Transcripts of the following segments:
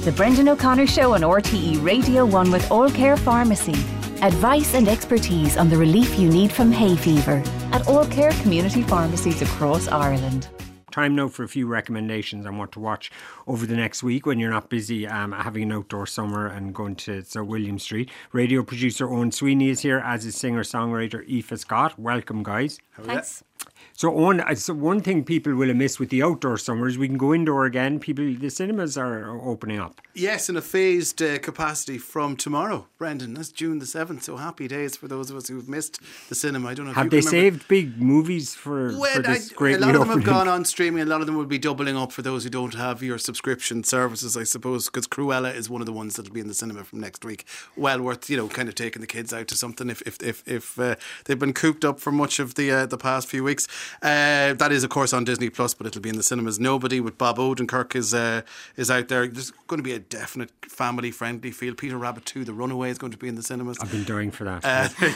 The Brendan O'Connor Show on RTE Radio 1 with All Care Pharmacy. Advice and expertise on the relief you need from hay fever at All Care community pharmacies across Ireland. Time now for a few recommendations on what to watch over the next week when you're not busy having an outdoor summer and going to Sir William Street. Radio producer Owen Sweeney is here, as is singer-songwriter Aoife Scott. Welcome, guys. Thanks. So, Owen, so one thing people will have missed with the outdoor summers, we can go indoor again. The cinemas are opening up. Yes, in a phased capacity from tomorrow, Brendan. That's June the 7th, so happy days for those of us who've missed the cinema. I don't know if have they saved big movies for this great a lot of them have reopening? gone on streaming. A lot of them will be doubling up for those who don't have your subscription services, I suppose, because Cruella is one of the ones that'll be in the cinema from next week. Well worth, kind of taking the kids out to something if they've been cooped up for much of the past few weeks. That is, of course, on Disney Plus, but it'll be in the cinemas. Nobody with Bob Odenkirk is out there. There's going to be a definite family-friendly feel. Peter Rabbit 2, The Runaway, is going to be in the cinemas. I've been dying for that.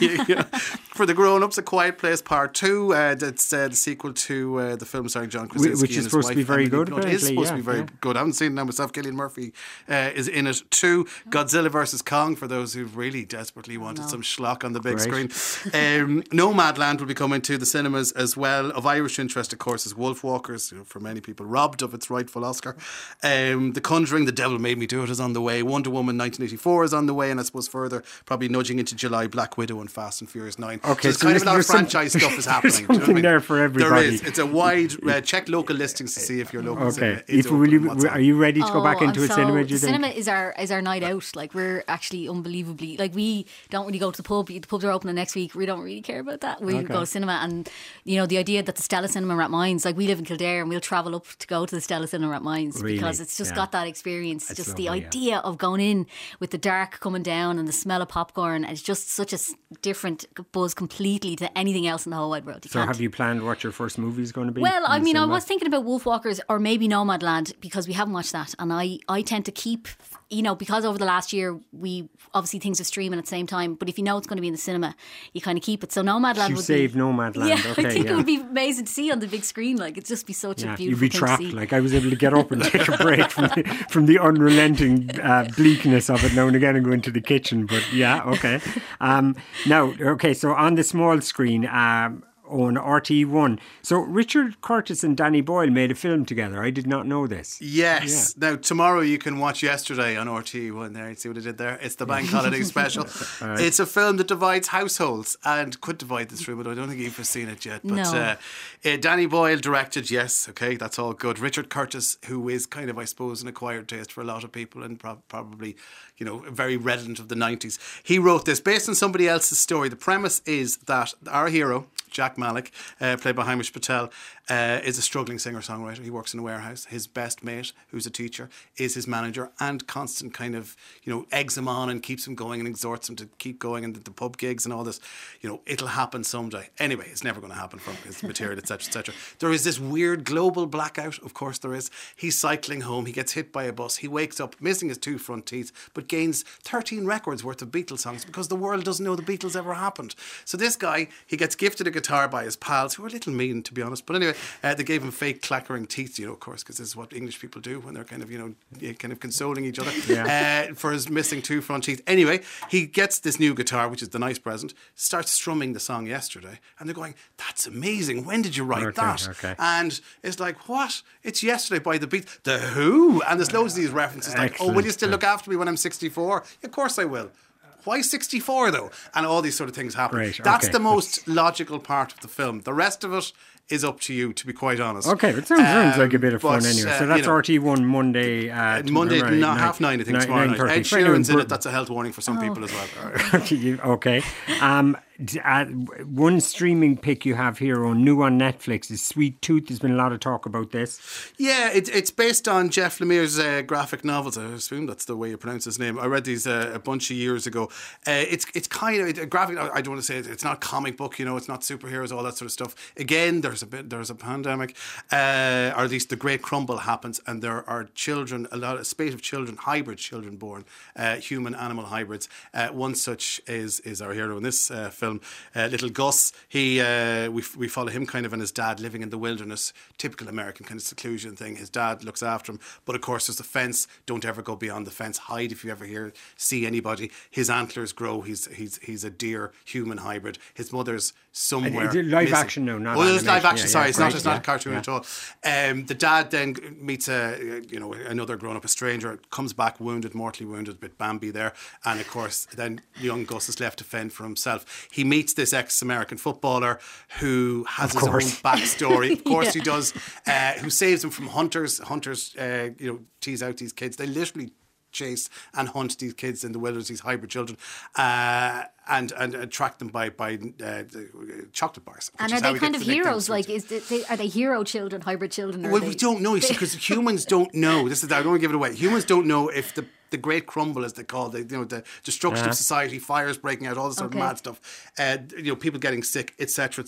For the grown-ups, A Quiet Place Part 2. That's the sequel to the film starring John Krasinski, which is supposed to be very good. It is supposed to be very good. I haven't seen it now myself. Cillian Murphy is in it too. Godzilla vs Kong, for those who really desperately wanted some schlock on the big screen. Nomadland will be coming to the cinemas as well. Of Irish interest, of course, is Wolfwalkers, for many people robbed of its rightful Oscar. The Conjuring, The Devil Made Me Do It is on the way. Wonder Woman 1984 is on the way, and I suppose further, probably nudging into July, Black Widow and Fast and Furious 9. Okay, so it's kind of a lot of franchise stuff is happening. There's something there for everybody. There is. It's a wide check local listings to see if your local cinema is open. Are you ready to go back into a cinema? The cinema is our night out. Like, we're actually unbelievably, like, we don't really go to the pub. The pubs are opening next week. We don't really care about that. We go to cinema, and the idea that the Stella Cinema at Mines, like, we live in Kildare and we'll travel up to go to the Stella Cinema at Mines because it's just got that experience. It's just lovely, the idea of going in with the dark coming down and the smell of popcorn. It's just such a different buzz completely to anything else in the whole wide world. So have you planned what your first movie is going to be? Well, I mean, I was thinking about Wolfwalkers or maybe Nomadland because we haven't watched that, and I tend to keep, because over the last year we obviously things are streaming at the same time, but if it's going to be in the cinema, you kind of keep it. So Nomadland would save Nomadland. Yeah, okay, I think it would be amazing to see on the big screen. Like, it'd just be such a beautiful you'd be thing trapped. to see. Like, I was able to get up and take a break from the unrelenting bleakness of it now and again and go into the kitchen. But yeah, okay. So on the small screen, on RTE1. So Richard Curtis and Danny Boyle made a film together. I did not know this. Yes. Yeah. Now, tomorrow you can watch Yesterday on RTE1 there. You see what I did there? It's the Bank Holiday special. Right. It's a film that divides households and could divide the three, but I don't think you've seen it yet. But Danny Boyle directed, yes, okay, that's all good. Richard Curtis, who is kind of, I suppose, an acquired taste for a lot of people and probably, very redolent of the 90s. He wrote this based on somebody else's story. The premise is that our hero, Jack Malik, played by Hamish Patel, is a struggling singer-songwriter. He works in a warehouse. His best mate, who's a teacher, is his manager and constant kind of, eggs him on and keeps him going and exhorts him to keep going, and the pub gigs and all this. It'll happen someday. Anyway, it's never going to happen from his material, etc., etc. There is this weird global blackout. Of course there is. He's cycling home. He gets hit by a bus. He wakes up missing his 2 front teeth, but gains 13 records worth of Beatles songs because the world doesn't know the Beatles ever happened. So this guy, he gets gifted a guitar by his pals, who are a little mean, to be honest. But anyway, they gave him fake clackering teeth, of course, because this is what English people do when they're kind of consoling each other for his missing 2 front teeth. Anyway, he gets this new guitar, which is the nice present, starts strumming the song Yesterday, and they're going, "That's amazing. When did you write that?" Okay. And it's like, what? It's Yesterday by the Beatles. The Who? And there's loads of these references like, "Oh, will you still look after me when I'm 64? Of course I will." Why 64 though? And all these sort of things happen. Right, That's the most logical part of the film. The rest of it is up to you, to be quite honest. Okay, it sounds like a bit of fun anyway. So that's RT1 Monday. Monday, 9:30, I think, tomorrow night. Ed Sheeran's in it. That's a health warning for some people as well. Okay. One streaming pick you have here new on Netflix is Sweet Tooth. There's been a lot of talk about this. Yeah, it's based on Jeff Lemire's graphic novels. I assume that's the way you pronounce his name. I read these a bunch of years ago. It's kind of a graphic. I don't want to say it's not comic book. It's not superheroes, all that sort of stuff. Again, they're there's a pandemic, or at least the Great Crumble happens, and there are children, a spate of children, hybrid children born, human-animal hybrids. One such is our hero in this film, little Gus. We follow him kind of and his dad living in the wilderness, typical American kind of seclusion thing. His dad looks after him, but of course there's a fence. Don't ever go beyond the fence. Hide if you ever see anybody. His antlers grow. He's a deer human hybrid. His mother's somewhere live action now, not it's live action. Yeah, sorry, yeah, it's not a cartoon at all. The dad then meets another grown-up, a stranger, comes back wounded, mortally wounded, a bit Bambi there, and of course then young Gus is left to fend for himself. He meets this ex-American footballer who has his own backstory. Of course he does. Who saves him from hunters. Hunters, tease out these kids. They literally chase and hunt these kids in the wilderness, these hybrid children, and attract them by chocolate bars. And are they kind of heroes? Like, are they hero children, hybrid children? Well, we don't know, you see, because humans don't know. I don't want to give it away. Humans don't know if the Great Crumble, as they call it, the destruction of society, fires breaking out, all this sort of mad stuff, people getting sick, etc.,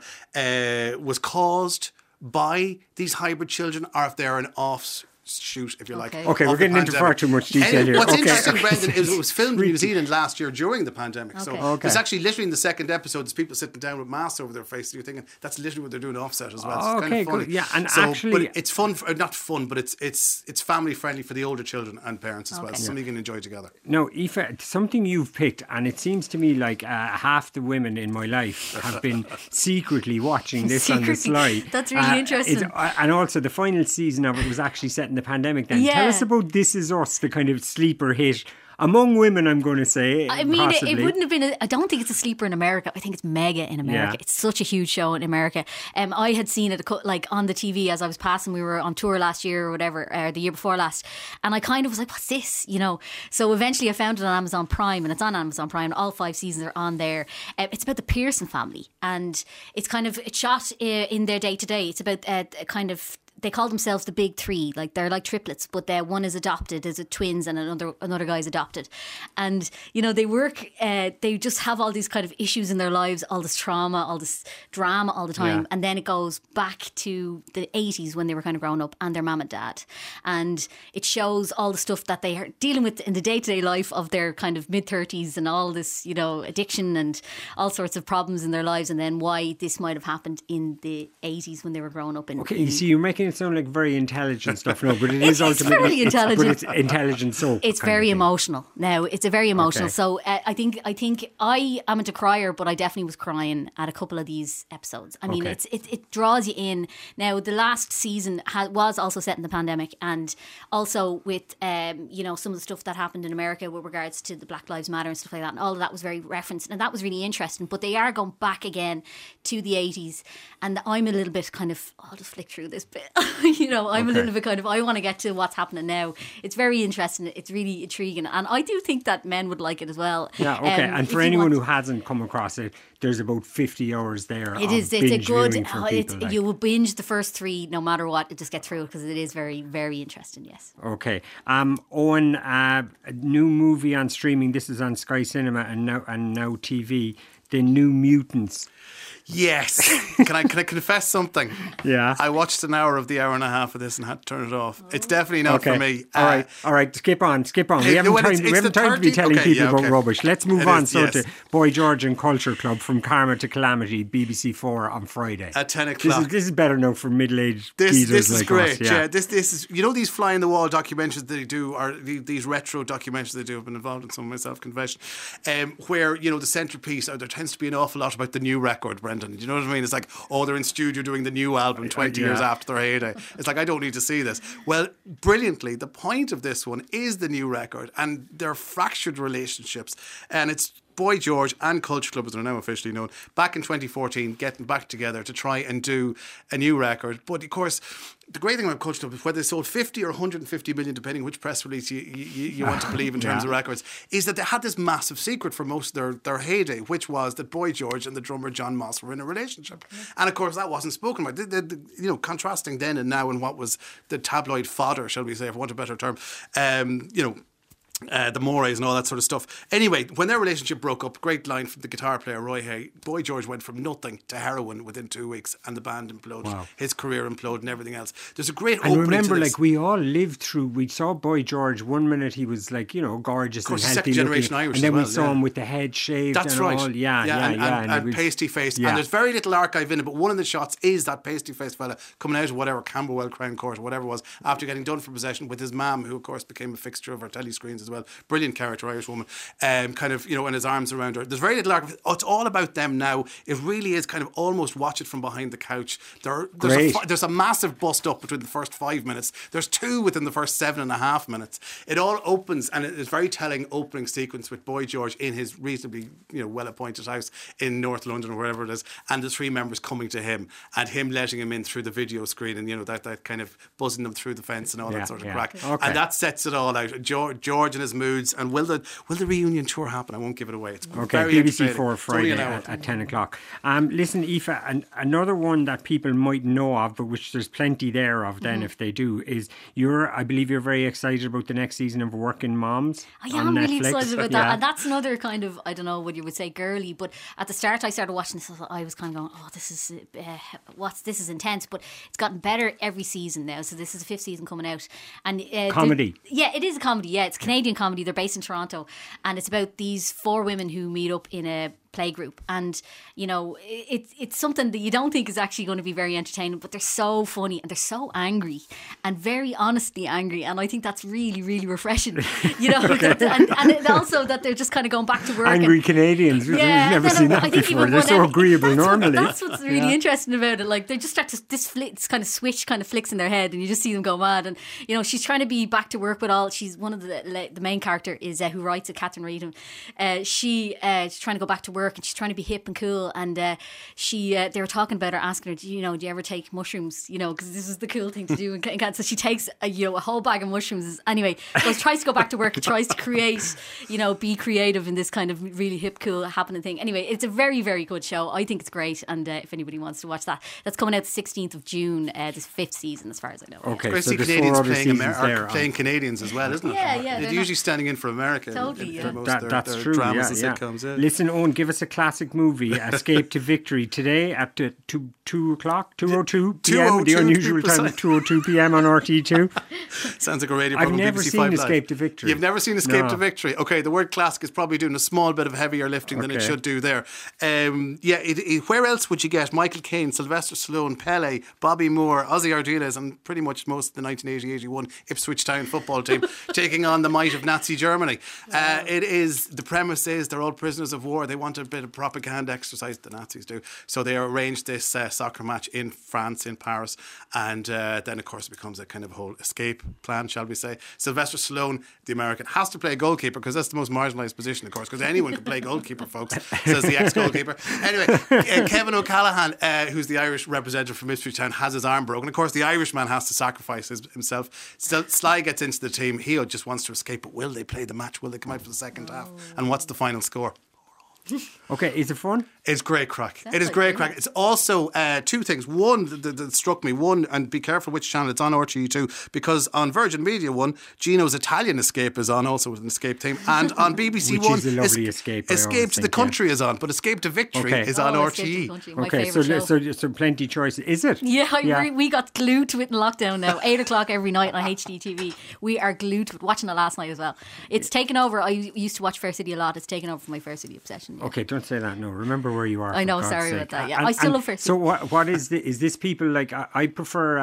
was caused by these hybrid children, or if they're an offshoot, if you like. Okay, we're getting into far too much detail here. What's interesting, Brendan, is it was filmed in New Zealand last year during the pandemic. So there's actually literally in the second episode, there's people sitting down with masks over their face. You're thinking that's literally what they're doing offset as well. It's kind of funny. Good. Yeah, and actually, but it's fun. Not fun, but it's family friendly for the older children and parents as well. It's something you can enjoy together. No, Aoife, something you've picked, and it seems to me like half the women in my life have been secretly watching this on the sly. That's really interesting. And also, the final season of it was actually set in the pandemic. Then tell us about This Is Us, the kind of sleeper hit among women, I'm going to say. I mean, it wouldn't have been I don't think it's a sleeper in America. I think it's mega in America. It's such a huge show in America. I had seen it like on the TV as I was passing. We were on tour last year or whatever, the year before last, and I kind of was like, what's this? So eventually I found it on Amazon Prime, and it's on Amazon Prime. All 5 seasons are on there. It's about the Pearson family, and it's shot in their day to day. It's about they call themselves the Big Three. Like, they're like triplets, but one is adopted, is twins, and another guy's adopted. And they work. They just have all these kind of issues in their lives, all this trauma, all this drama, all the time. And then it goes back to the 80s when they were kind of growing up, and their mum and dad. And it shows all the stuff that they are dealing with in the day-to-day life of their kind of mid-30s, and all this, addiction and all sorts of problems in their lives, and then why this might have happened in the 80s when they were growing up. Okay, you see, you're making it sound like very intelligent stuff. No, but it is ultimately very intelligent. But it's intelligent soap. It's very emotional. Now, it's a very emotional. So I think I am a crier, but I definitely was crying at a couple of these episodes. I mean, it draws you in. Now, the last season was also set in the pandemic, and also with some of the stuff that happened in America with regards to the Black Lives Matter and stuff like that, and all of that was very referenced, and that was really interesting. But they are going back again to the 80s, and I'm a little bit kind of, I'll just flick through this bit. I'm a little bit kind of, I want to get to what's happening now. It's very interesting. It's really intriguing. And I do think that men would like it as well. Yeah, okay. And for anyone who hasn't come across it, there's about 50 hours there. It is. It's a good, you will binge the first 3 no matter what, just get through it, because it is very, very interesting, yes. Okay. Owen, a new movie on streaming. This is on Sky Cinema and now TV. The New Mutants. Yes. Can I confess something? Yeah. I watched an hour of the hour and a half of this and had to turn it off. It's definitely not for me. All right. Skip on. We haven't time to be telling people about rubbish. Let's move on. To Boy George and Culture Club, From Karma to Calamity, BBC 4 on Friday. At 10 o'clock. This is better now for middle-aged geezers This is like great. Us. Yeah. This is, these fly-in-the-wall documentaries they do, or these retro documentaries they do, I've been involved in some myself, confession, where, the centrepiece, there tends to be an awful lot about the new record, Brendan. Do you know what I mean? It's like, they're in studio doing the new album 20 years after their heyday. It's like, I don't need to see this. Well, brilliantly, the point of this one is the new record and their fractured relationships. And it's Boy George and Culture Club, as they're now officially known, back in 2014, getting back together to try and do a new record. But of course, the great thing about Culture Club is whether they sold 50 or 150 million, depending which press release you want to believe in terms of records, is that they had this massive secret for most of their heyday, which was that Boy George and the drummer John Moss were in a relationship. And of course, that wasn't spoken about. Contrasting then and now and what was the tabloid fodder, shall we say, for want of a better term, the mores and all that sort of stuff. Anyway, when their relationship broke up, great line from the guitar player Roy Hay, Boy George went from nothing to heroin within 2 weeks, and the band imploded. Wow. His career imploded and everything else. There's a great And opening remember, to this. like, we all lived through, we saw Boy George, one minute he was like, you know, gorgeous Of course, and healthy second generation looking, Irish and then as we well, saw yeah. him with the head shaved. That's and right. all. And And it was- pasty faced. yeah. And there's very little archive in it, but one of the shots is that pasty faced fella coming out of whatever Camberwell Crown Court or whatever it was after getting done for possession with his mum, who of course became a fixture of our telly screens as well. Brilliant character, Irish woman. Kind of, you know, and his arms around her. There's very little archive. Oh, it's all about them now. It really is kind of almost watch it from behind the couch. There's a massive bust up between the first 5 minutes. There's 2 within the first 7.5 minutes. It all opens, and it is very telling opening sequence with Boy George in his reasonably, you know, well-appointed house in North London or wherever it is, and the 3 members coming to him and him letting him in through the video screen, and you know that kind of buzzing them through the fence and all that sort of crack. Okay. And that sets it all out. George and his moods, and will the reunion tour happen? I won't give it away. It's very BBC entertaining. 4 It's only Friday an hour. at 10 o'clock. Listen, Aoife, another one that people might know of, but which there's plenty there of then if they do, is I believe you're very excited about the next season of Working Moms. I on am really Netflix. excited about that. And that's another kind of, I don't know what you would say, girly, but at the start I started watching this, I was kind of going, oh, this is intense, but it's gotten better every season now. So this is the 5th season coming out. And Comedy. it is a comedy. Yeah, it's Canadian comedy. They're based in Toronto, and it's about these 4 women who meet up in a playgroup, and you know it's something that you don't think is actually going to be very entertaining, but they're so funny and they're so angry and very honestly angry, and I think that's really, really refreshing, you know. and also that they're just kind of going back to work. Angry Canadians. We've never seen that before. They're so agreeable normally. That's what's really interesting about it. Like they just start to this kind of switch kind of flicks in their head, and you just see them go mad. And you know, she's trying to be back to work with all. She's one of the main character is who writes it, Catherine Reedham. She's trying to go back to work, and she's trying to be hip and cool. And they were talking about her, asking her, do you ever take mushrooms? You know, because this is the cool thing to do. And so she takes a whole bag of mushrooms. Anyway, so she tries to go back to work and tries to create, be creative in this kind of really hip, cool, happening thing. Anyway, it's a very, very good show. I think it's great. And if anybody wants to watch that, that's coming out the 16th of June, this 5th season, as far as I know. Okay, so there's Canadians playing Canadians as well, isn't it? Yeah. They're usually standing in for America. Totally, yeah. That's true. Dramas and sitcoms. Yeah. Listen, Owen, give us a classic movie, Escape to Victory, today at 2 o'clock, 2:02 p.m. The unusual time of 2:02 p.m. on RTÉ2. Sounds like a radio I've program. never BBC seen 5 Escape Live. to Victory. You've never seen Escape to Victory? Okay, the word classic is probably doing a small bit of heavier lifting than it should do there. Where else would you get Michael Caine, Sylvester Stallone, Pele, Bobby Moore, Ozzy Ardiles, and pretty much most of the 1980-81 Ipswich Town football team taking on the might of Nazi Germany? The premise is they're all prisoners of war. They want a bit of propaganda exercise, the Nazis do. So they arranged this soccer match in France, in Paris, and then of course it becomes a kind of whole escape plan, shall we say. Sylvester Stallone, the American, has to play goalkeeper because that's the most marginalised position, of course, because anyone can play goalkeeper, folks, says the ex-goalkeeper. Anyway, Kevin O'Callaghan, who's the Irish representative from Ipswich Town, has his arm broken. Of course, the Irishman has to sacrifice himself. Sly gets into the team. He just wants to escape, but will they play the match? Will they come out for the second half? And what's the final score? Okay, is it fun? It's great crack. It is great crack. It's also 2 things. One that struck me. One, and be careful which channel it's on, RTÉ2, because on Virgin Media 1, Gino's Italian Escape is on, also with an escape team, and on BBC Which 1, is a lovely escape. Escape to the Country is on, but Escape to Victory is on RTÉ. Okay, so plenty choices. Is it? Yeah, we got glued to it in lockdown now. 8 o'clock every night on HDTV. We are glued to it. Watching it last night as well. It's taken over. I used to watch Fair City a lot. It's taken over for my Fair City obsession. Yeah. Okay, don't say that. No, remember where you are. I know. Sorry about that. Yeah, I still love Fair City. So what is this people like? I prefer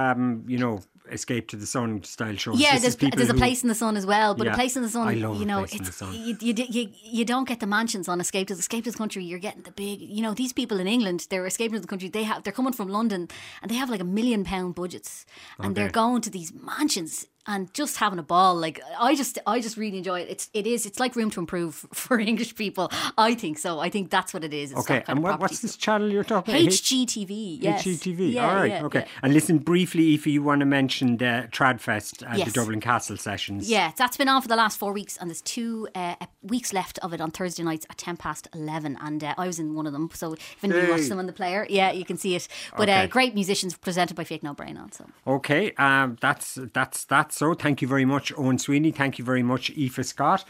Escape to the Sun style shows. Yeah, there's a Place in the Sun as well, but a Place in the Sun, I love Place in the Sun. You don't get the mansions on Escape to the Country. You're getting the big, these people in England, they're escaping to the country. They're coming from London and they have like £1 million budgets, and they're going to these mansions and just having a ball. Like I just really enjoy it. It's like Room to Improve for English people. I think so. I think that's what it is. It's okay, and what's this channel you're talking about? HGTV. Yes. HGTV. Yeah, all right. yeah, okay. Yeah. And listen briefly, Aoife, you want to mention the Tradfest at the Dublin Castle sessions. Yeah, that's been on for the last 4 weeks, and there's 2 weeks left of it on Thursday nights at 11:10. And I was in one of them, so if anybody watches them on the player, you can see it. But great musicians presented by Fake No Brain on. So okay, that's so. Thank you very much, Owen Sweeney. Thank you very much, Aoife Scott.